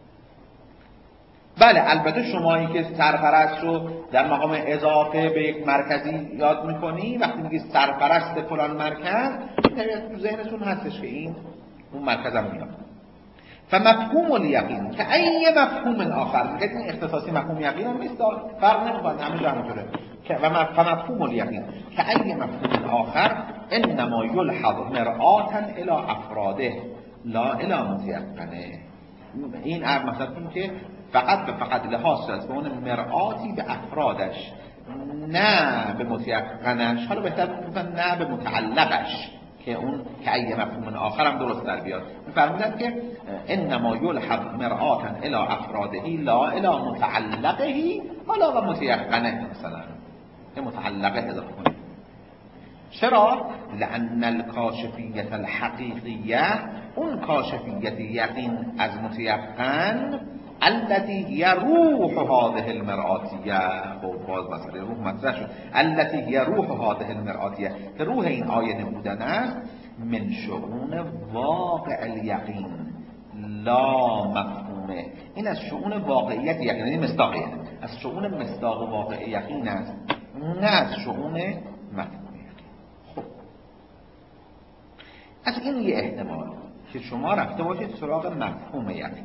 بله البته شمایی که سرپرست رو در مقام اضافه به یک مرکزی یاد میکنی، وقتی میگی سرپرست فلان مرکز، طبیعت تو ذهنتون هستش که این اون مرکز هم میاد. فمفهوم الیقین که ای مفهوم آخر، میگه این اختصاصی مفهوم یقین هم نیست، فرق نمیکنه، همه جا همینطوره. و فمفهوم الیقین که ای مفهوم آخر انما یلحظ مرآتا الی افراده لا الی متیقنه. این مثلا این که فقط به فقط لحاظ شد به اون مرآتی به افرادش، نه به متیقنش، حالا بهتر بگم نه به متعلقش، که اون که ای مفهوم آخر هم درست در بیاد. می‌فرمودند که انما یلحظ مرآتا الی افراده لا الی متعلقه حالا و متیقنه، مثلا که متعلقه اضافه کنید. چرا؟ لأن الکاشفیت الحقیقیه، اون کاشفیت یقین از متیقن، التي هي روح هذه المرآتیه، خب باز مسئله روح مطرح شد، التي هي روح هذه المرآتیه، که روح این آینه بودن است، من شؤون واقع الیقین لا مفهومه، این از شؤون واقعیت یقین، یعنی مصداقیت، از شؤون مصداق واقع یقین است، نه از شؤون مفهوم یقین. خب از این یه احتمال. که شما رفته باشید سراغ مفهوم یقین.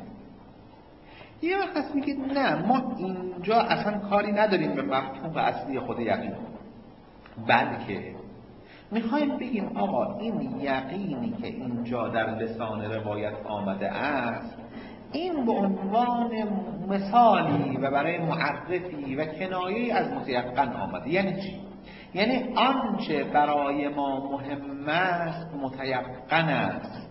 یه وقت هست میگید نه ما اینجا اصلا کاری نداریم به مفهوم اصلی خود یقین، بلکه میخوایم بگیم آقا این یقینی که اینجا در لسان روایت آمده است این به عنوان مثالی و برای معرفی و کنایه از متیقن آمده. یعنی چی؟ یعنی آنچه برای ما مهم است متیقن است،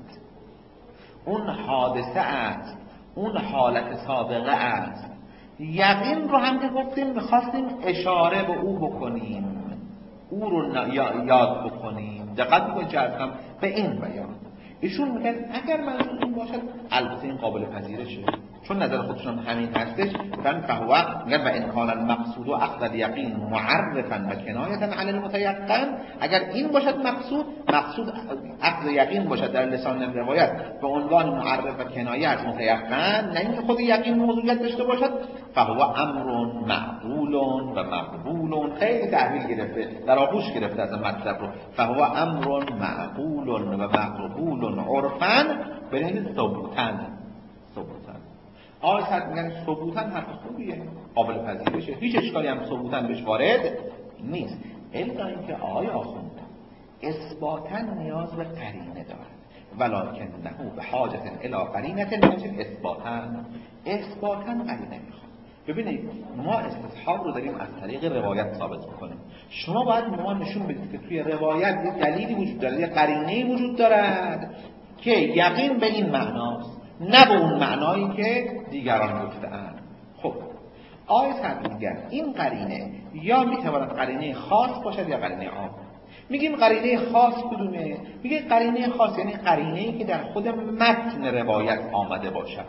اون حادثه است، اون حالت سابقه است. یقین رو هم که گفتیم میخواستیم اشاره به او بکنیم، او رو یاد بکنیم. دقت بکنید چه هستم به این بیان. ایشون میگن اگر منظور این باشد البته این قابل پذیرشه، چون نظر خودشون همین هستش. فهم فهو میگن و ان کان المقصود و اخذ الیقین معرفا و کنایه عن المتیقن، اگر این باشد مقصود مقصود اخذ یقین باشد در لسان روایت به عنوان معرف و کنایه از متیقن، نه اینکه خود یقین موضوعیت داشته باشد، فهو امر معقول و مقبول. خیلی تحویل گرفته، در آغوش گرفته از مطلب رو. فهو امر معقول و مقبول عرفا، ببینید ثبوتن ثبوتن آقای صد میگن ثبوتن حرف خوبیه، قابل پذیرشه، هیچ اشکالی هم ثبوتن بهش وارد نیست. الا اینکه آقای آخوند اثباتن نیاز به قرینه دارد، ولکن نه به حاجت الی قرینه نمیشه اثباتن اثباتن قرینه میخواد. ببینید ما استصحاب رو داریم از طریق روایت ثابت میکنیم. شما باید ما نشون بدید که توی روایت یه دلیلی وجود داره، یه قرینه‌ای وجود دارد که یقین به این معناست، نه به اون معنایی که دیگران گفته‌اند. خب آیه صد میگن این قرینه یا میتواند قرینه خاص باشد یا قرینه عام. میگیم قرینه خاص کدومه؟ میگه قرینه خاص یعنی قرینه‌ای که در خود متن روایت آمده باشد،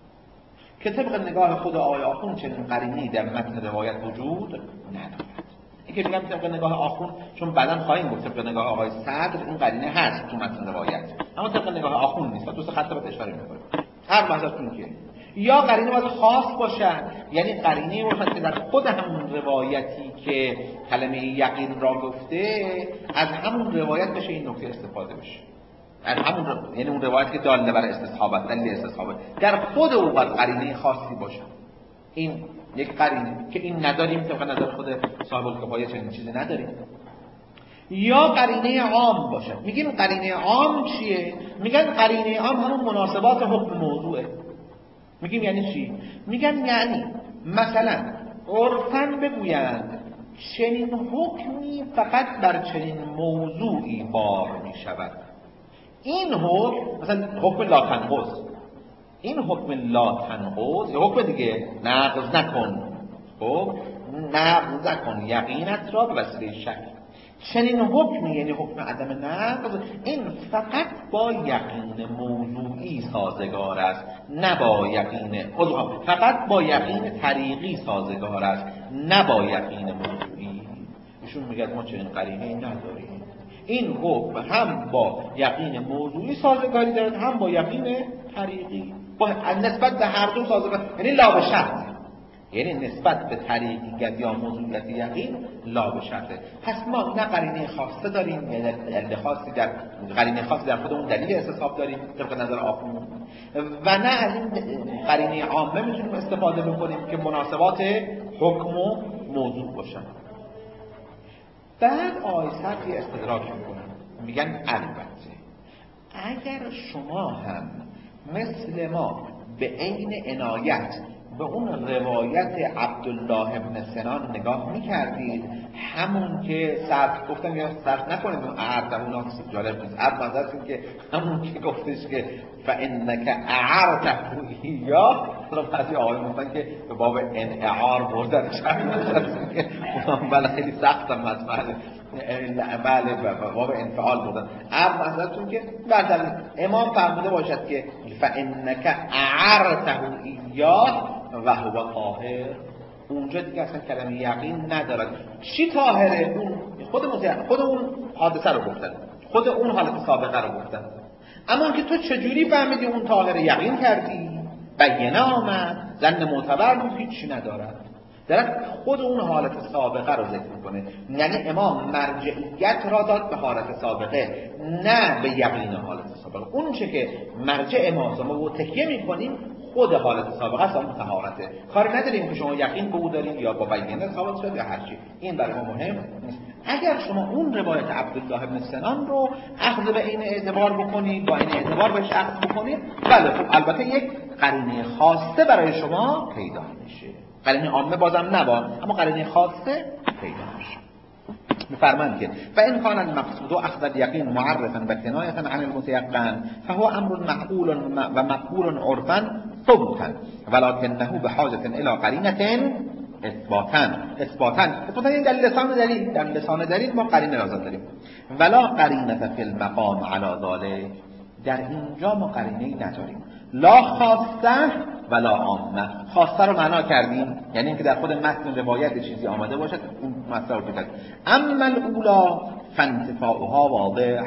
که طبق نگاه خود آقای آخوند چنین قرینه‌ای در متن روایت وجود ندارد. این که میگم طبق نگاه آخوند چون بعداً خواهیم گفت طبق نگاه آقای صدر این قرینه هست تو متن روایت، اما طبق نگاه آخوند نیست. دوست خط رو اشاره می‌کنیم. هر وحدتون که یا قرینه باید خاص باشد، یعنی قرینه باشد که در خود همون روایتی که کلمه یقین را گفته از همون روایت بشه این نکته استفاده بشه، از همون رو... یعنی اون روایت که داله بر استصحابت، دلیل استصحابت در خود او باید قرینه خاصی باشه. این یک قرینه که این نداریم، طبق نظر خود صاحب الکفایه چنین چیزی نداریم. یا قرینه عام باشه. میگیم قرینه عام چیه؟ میگن قرینه عام همون مناسبات حکم موضوعه. میگیم یعنی چی؟ میگن یعنی مثلا عرفاً بگویند چنین حکمی فقط بر چنین موضوعی بار میشود. این حکم مثلا حکم لا تنقض، این حکم لا تنقض یا حکم دیگه نقض نکن، خب نقض نکن یقینت را به وسیله شک. چنین حکمی یعنی حکم عدم نقض، این فقط با یقین موضوعی سازگار است، نه با یقین فقط با یقین طریقی سازگار است، نه با یقین موضوعی. ایشون میگه ما چنین قرینه‌ای نداریم. این حکم هم با یقین موضوعی سازگاری دارد هم با یقین طریقی، با نسبت به هر دو سازگار، یعنی لا به شرط، یعنی نسبت به طریقیت یا موضوعیت یقین لا به شرطه. پس ما نه قرینه خاصه داریم، یعنی دلیل خاصی در قرینه خاصی در خود اون دلیل استصحاب داریم طبق نظر آخوند، و نه از این قرینه عامه میتونیم استفاده بکنیم که مناسبات حکم و موضوع باشن. بعد آیسر یه استدراک میکنن، میگن البته اگر شما هم مثل ما به عین عنایت به اون روایت عبدالله ابن سنان نگاه میکردید، همون که صرف گفتم یا صرف نکنید اون اعرته اونا جالب نیست، عرض مزدستیم که همون که گفتش که فانک اعرته یا حالا بعضی آقای گفتن که به باب انعار بردن شد که اونم بله خیلی سخت هم از بله بله به باب انفعال بردن. عرض مزدستیم که بعد امام فرموده باشد که فانک اعرته یا و هو طاهر، اونجا دیگه اصلا کلمه یقین ندارد. چی طاهره؟ اون خود متعلق خود اون حادثه رو گفتن، خود اون حالت سابقه رو گفتن. اما که تو چجوری فهمیدی اون طاهره؟ یقین کردی، بیانه آمد، ظن معتبر بود، هیچ چی ندارد. دارد خود اون حالت سابقه رو ذکر میکنه. یعنی امام مرجعیت را داد به حالت سابقه، نه به یقین حالت سابقه. اون چه که مرجع ما ما تکیه میکنیم خود حالت سابقه است، اون طهارته. کار نداریم که شما یقین به او دارید یا با بیانه ثابت شد یا هر چی، این برای ما مهم نیست. اگر شما اون روایت عبدالله بن سنان رو اخذ به این اعتبار بکنید، با این اعتبار بهش اخذ بکنید، بله خب البته یک قرینه خاصه برای شما پیدا میشه. قرینه عامه بازم نبا، اما قرینه خاصه پیدا میشه. میفرمایند که فإن كان المقصود أخذ اليقين معرفا وکنایة عن المتيقن فهو امر معقول و مقبول عرفا ثبوتا ولكنه بحاجة الى قرینة اثباتا اثباتا اثباتا این در لسان دلیل، در لسان دلیل ما قرینه لازم داریم. ولا قرینة فی المقام علی ذلك، در اینجا ما قرینه‌ای نداریم. لا خاصه ولا عامه. خاصه رو معنا کردیم یعنی اینکه در خود متن روایت چیزی آمده باشد، اون مطلب رو بگید. اما الاولا فانتفاؤها واضح،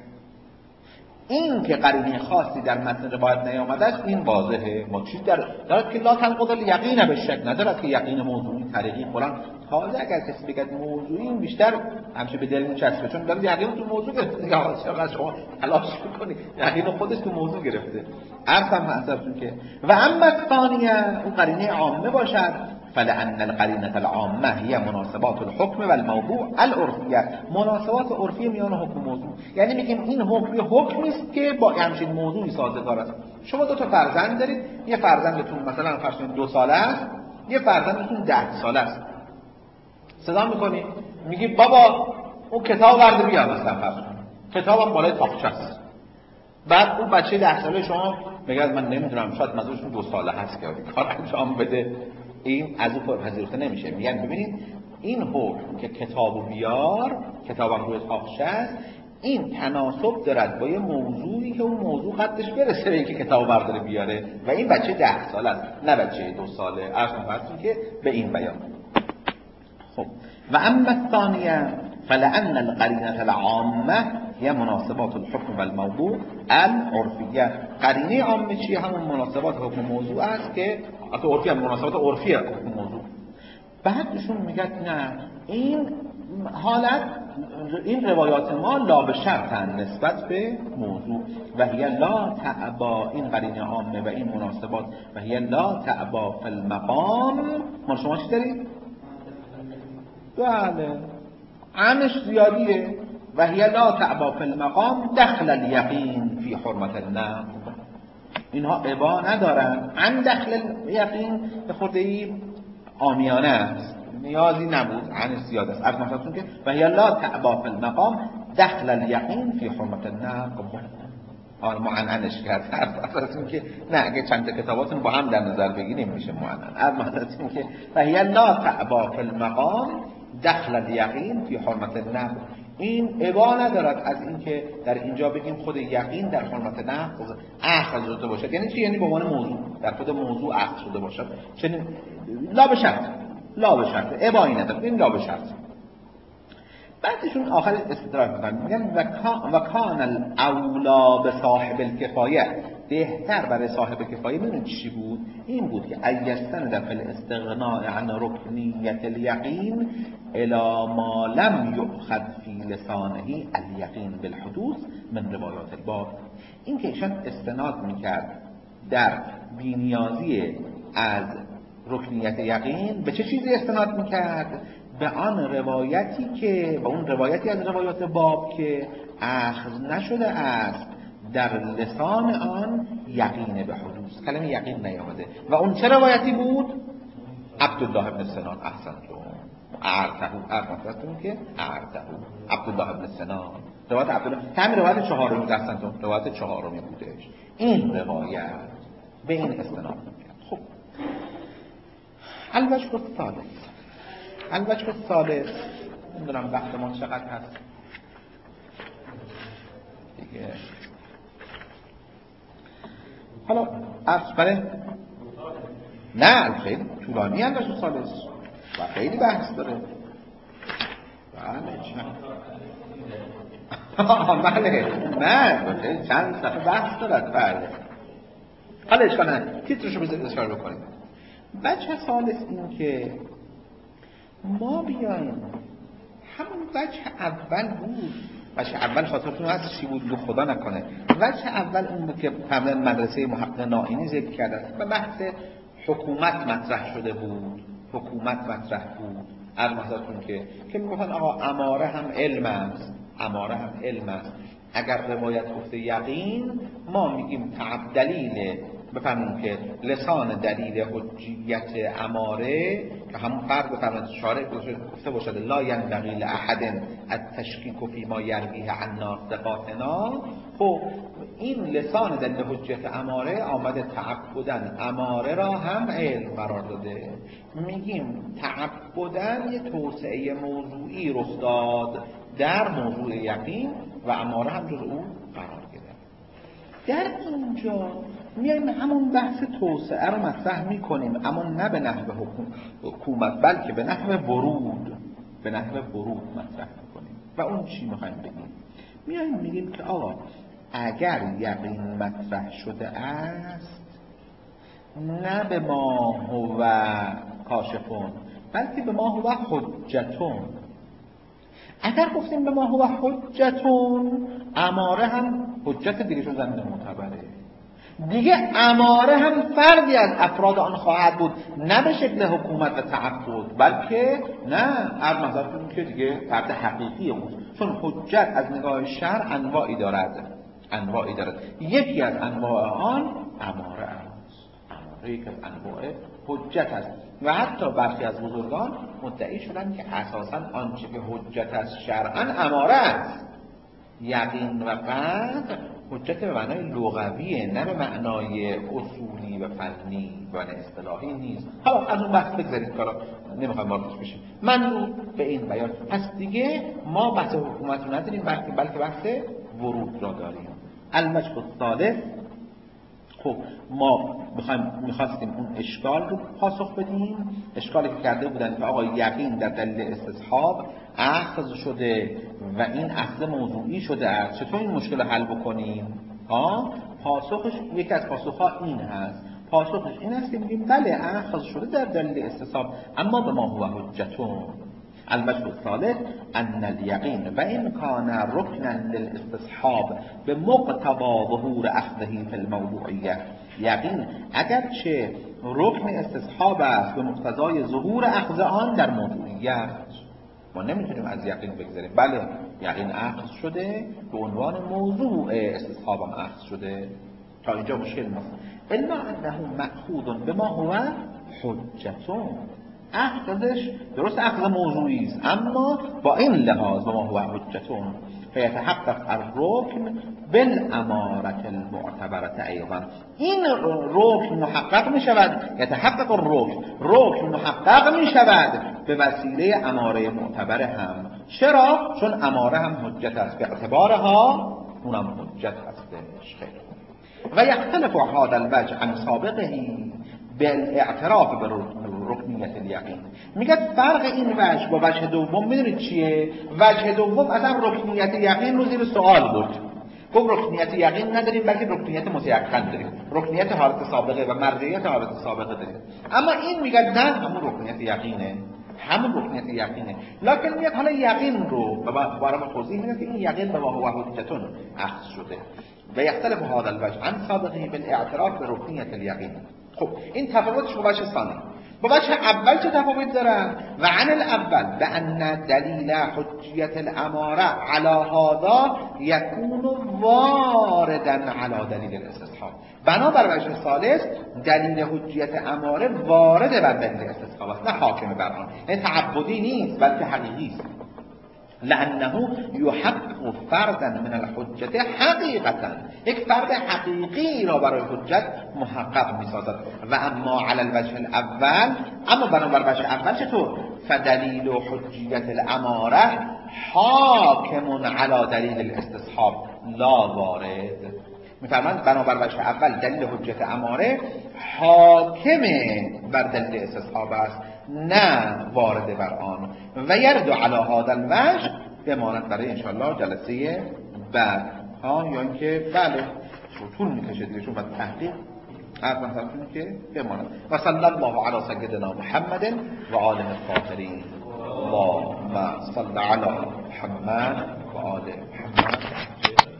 این که قرینه خاصی در متن روایت نیامده است این واضحه. ما چیز در دارد که لا تنقض الیقین به شک، ندارد که یقین موضوعی طریقی فلان. تازه اگر کسی بگه موضوعی این بیشتر همشه به دل میچسبه، چون داره یقین تو موضوع گرفته دیگه. چقدر شما تلاش میکنید یقین خودش تو موضوع گرفته. عرضم حسابتون که و اما ثانیه اون قرینه عامه باشد فلأن القرینة العامه هي مناسبات الحکم و الموضوع العرفیه. مناسبات عرفی میان حکم و موضوع، یعنی میگیم این حکم حکمی است که با همچین موضوعی سازگار است. شما دو تا فرزند دارید، یه فرزندتون مثلا فرض کنید دو ساله است، یه فرزندتون ده ساله است. صدا میکنی میگی بابا اون کتاب ورده بیا، مثلا فرض کن کتابم بالای تاقچه است. بعد اون بچه ده ساله شما میگه من نمیدونم شاید منظورشون دو ساله هست که کار انجام بده، این از اون پذیرفته نمیشه. میگن ببینید این حکم که کتابو بیار، کتابم روی تاقچه است، این تناسب دارد با یه موضوعی که اون موضوع قدش برسه به اینکه کتابو برداره بیاره و این بچه ده ساله است نه بچه دو ساله. اصلا فرض که به این بیان. خب و اما الثانیه فلأن القرینة العامه هي مناسبات الحکم و الموضوع العرفیه. قرینه عامه چیه؟ همون مناسبات حکم موضوع است که البته عرفی هم مناسبات عرفیه حکم موضوع. بعدشون میگن نه این حالت این روایات ما لا به شرطن نسبت به موضوع و هی لا تعبا، این قرینه عامه و این مناسبات و هی لا تعبا فی المقام. ما شما چی دارید؟ بله عنش زیادیه. و هی لا تعبا فی المقام دخل الیقین فی حرمت النقل. اینها ابا ندارن. عن دخل الیقین به خودی عامیانه است، نیازی نبود، عنش زیاد است. از مثلا که و هی لا تعبا فی المقام دخل الیقین فی حرمت النقل. آن معننش کرد. از این که نه اگه چند تا کتاباتون با هم در نظر بگیریم میشه معنن. از مثلا که و هی لا تعبا فی المقام دخل الیقین فی حرمت النقل. این ابا ندارد از اینکه در اینجا بگیم خود یقین در حرمت نقل اخذ شده باشد. یعنی چی؟ یعنی به عنوان موضوع در خود موضوع اخذ شده باشد. چنین لا به شرط، لا به شرط ابایی ندارد، این لا به شرط. بعدشون آخر استدراک میکنن میگن و کان الاولا به صاحب الکفایه، بهتر برای صاحب کفایه میدونید چی بود؟ این بود که ایستن در فل استغناء عن رکنیت الیقین الی ما لم یؤخذ فی لسانه الیقین بالحدوث من روایات الباب. این که ایشان استناد میکرد در بی‌نیازی از رکنیت یقین به چه چیزی استناد میکرد؟ به آن روایتی که به اون روایتی از روایات باب که اخذ نشده است در لسان آن یقین به حدوث، کلمه یقین نیامده. و اون چه روایتی بود؟ عبدالله بن سنان. احسنتون اعرتهو اعرتهو که اعرتهو عبدالله بن سنان. روایت عبدالله همین روایت چهارمی احسنتون روایت چهارمی بودش. این روایت به این استناد میکرد. خب الوجه الثالث، الوجه الثالث نمیدونم وقت ما چقدر هست دیگه. حالا عرض بله نه خیلی طولانی الوجه الثالث و خیلی بحث داره. بله چند بله نه چند صفحه بحث دارد. بله حالا اشکال نه تیترشو بذارید اشاره بکنید. وجه ثالث این که ما بیایم همون وجه اول بود. وجه اول خاطرتون هست چی بود؟ خدا نکنه وجه اول اون بود که فرمودن مدرسه محقق نائینی ذکر کرده و بحث حکومت مطرح شده بود. حکومت مطرح بود ارمزاتون که که میگفتن آقا اماره هم علم است، اماره هم علم است. اگر روایت گفته یقین، ما میگیم تعب دلیل بفهمیم که لسان دلیل حجیت اماره که همون فرق بفهمید شارع گفته باشد لا ینبغی لاحد التشکیک فی ما یرویه عنا ثقاتنا. خب این لسان دلیل حجیت اماره آمده تعبدن اماره را هم علم قرار داده. میگیم تعبدن یه توسعه موضوعی رخ داد در موضوع یقین و اماره هم جز او قرار گرفت. در اینجا میایم همون بحث توسعه رو مطرح میکنیم، اما نه به نحو حکومت بلکه به نحو ورود، به نحو ورود مطرح میکنیم. و اون چی میخوایم بگیم؟ میایم میگیم که آقا اگر یقین مطرح شده است نه به ما هو کاشفون بلکه به ما هو حجتون. اگر گفتیم به ما هو حجتون، اماره هم حجت دیگه زمین معتبره دیگه، اماره هم فردی از افراد آن خواهد بود، نه به شکل حکومت و تعبد بلکه نه از نظر کنیم که دیگه فرد حقیقی بود. چون حجت از نگاه شرع انواعی دارد، انواعی دارد. یکی از انواع آن اماره است، اماره یک از انواع حجت است. و حتی برخی از بزرگان مدعی شدن که اساساً آنچه که حجت است شرعاً اماره است. یقین و قطع حجت به معنای لغویه، نه به معنای اصولی و فنی و اصطلاحی نیست. حالا از اون بحث بگذارید کارا نمیخوایم واردش بشیم. من به این بیان پس دیگه ما بحث حکومت رو نداریم بلکه بلکه بحث ورود را داریم. الوجه الثالث، خب ما میخوایم میخواستیم اون اشکال رو پاسخ بدیم، اشکالی که کرده بودن که آقا یقین در دلیل استصحاب اخذ شده و این اخذ موضوعی شده است، چطور این مشکل حل بکنیم؟ ها پاسخش یکی از پاسخها این هست، پاسخش این است که میگیم بله اخذ شده در دلیل استصحاب اما به ما هو حجتون. الوجه الثالث ان الیقین و ان کان رکنا للاستصحاب به مقتضا ظهور اخذه فی الموضوعیه. یقین اگرچه رکن استصحاب است به مقتضای ظهور اخذ آن در موضوعیت، ما نمیتونیم از یقین بگذاریم. بله یقین اخذ شده به عنوان موضوع استصحاب هم اخذ شده، تا اینجا مشکل نیست. الا انه مأخوذ بما هو حجتون، اخذش درست اخذ موضوعی است اما با این لحاظ با ما هو حجتون فیتحقق الرکن بالامارة المعتبرة ایضا. این رکن محقق می شود، یتحقق الرکن، رکن محقق می شود به وسیله اماره معتبر هم. چرا؟ چون اماره هم حجت است به اعتبارها، اونم حجت هستش. خیلی و یختلف هذا الوجه عن سابقه بالاعتراف به رکنیت الیقین. میگه فرق این وجه با وجه دوم میدونید چیه؟ وجه دوم اصلا رکنیت یقین رو زیر سوال بود، گفت رکنیت یقین نداریم بلکه رکنیت متیقن داریم، رکنیت حالت سابقه و مرجعیت حالت سابقه داریم. اما این میگه نه همون رکنیت یقینه، همون رکنیت یقینه، لکن میگه حالا یقین رو برام توضیح میده که این یقین به هو حجتون اخذ شده و یختلف هذا الوجه عن سابقه بالاعتراف به رکنیت الیقین. خب این تفاوتش با وجه ثانی. با وجه اول چه تفاوت دارن؟ و عن الاول بأن دلیل حجیت الاماره علی هذا یکون واردا علی دلیل الاستصحاب. بنابر وجه ثالث دلیل حجیت اماره وارد بر دلیل استصحاب است، نه حاکم بر آن، نه تعبدی نیست بلکه حقیقی است. لانه یحقق فردا من الحجت حقیقتا، یک فرد حقیقی را برای حجت محقق می‌سازد. و اما علی الوجه الاول، اما بنابر وجه اول چطور؟ فدلیل حجیت الاماره حاکم علی دلیل الاستصحاب لا وارد. می‌فرمایند بنابر وجه اول دلیل حجت اماره حاکم بر دلیل استصحاب است نه وارد بر آن. و یرد علی هذا الوجه بماند برای انشاءالله جلسه بعد ها، یا اینکه بله طول میکشه دیگه چون بعد تحقیق حرف مثلا که بماند. و صلی الله علی سیدنا محمد و آله الطاهرین. اللهم صل علی محمد و آل محمد.